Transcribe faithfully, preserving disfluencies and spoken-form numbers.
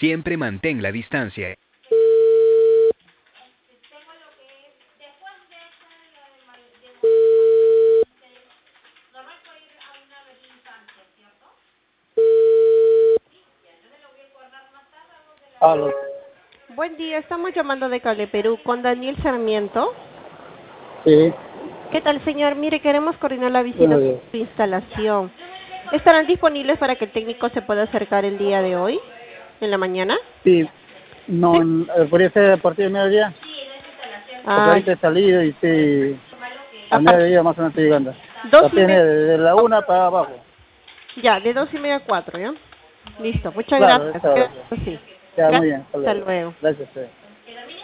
Siempre mantén la distancia. Aló. Buen día, estamos llamando de Cable Perú con Daniel Sarmiento. Sí, ¿Qué tal, señor? Mire, queremos coordinar la visita buenos de días. su instalación. ¿Estarán disponibles para que el técnico se pueda acercar el día de hoy, en la mañana? Sí, no, Sí. en- eh, podría ser a partir del mediodía, porque Ah, ahorita he salido y sí, a al par- mediodía más o menos estoy llegando. A dos y partir media. de, de la una para abajo. Ya, de dos y media a cuatro, ¿ya? Listo, muchas Claro, gracias. esta hora. Quedamos así. Ya, muy Gracias, bien, hasta hasta luego. luego. Gracias a usted.